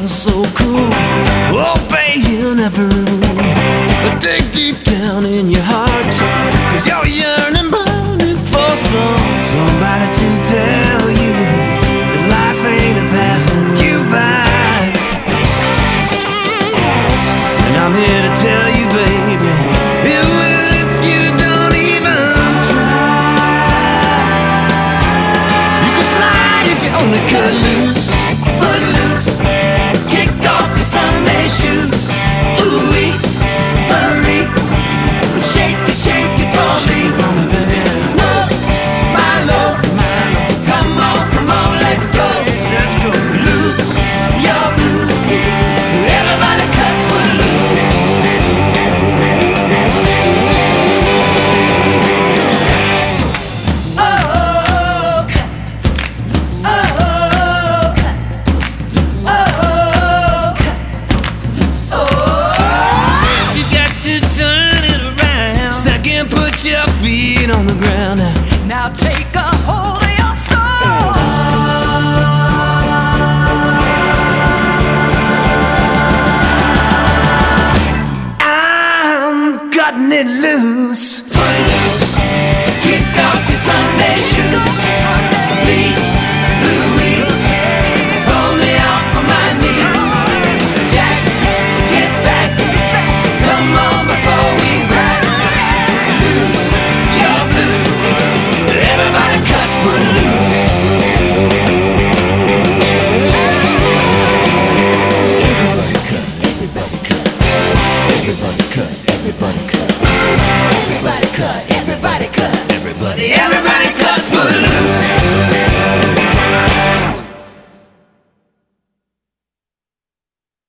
feels so cool. Oh, babe, you never rule. Dig deep down in your heart, 'cause you're yearning, burning for somebody to tell you that life ain't a passing you by. And I'm here to tell you, baby, it will if you don't even try. You can fly if you only cut loose, footloose. Kick off your Sunday shoes. Ooh-wee, Marie, shake it for me. Love, my love, come on, let's go. Lose your blues. Everybody cut footloose. Put your feet on the ground now. Now take a hold of your soul. I'm cutting it loose. Footloose. Kick off your Sunday shoes. Please, Louise, pull me off of my knees. Jack, get back. Come on before we crack. Lose your blues. Everybody cut footloose. Everybody cut, everybody cut. Everybody cut, everybody cut. Everybody cut, everybody cut. Everybody.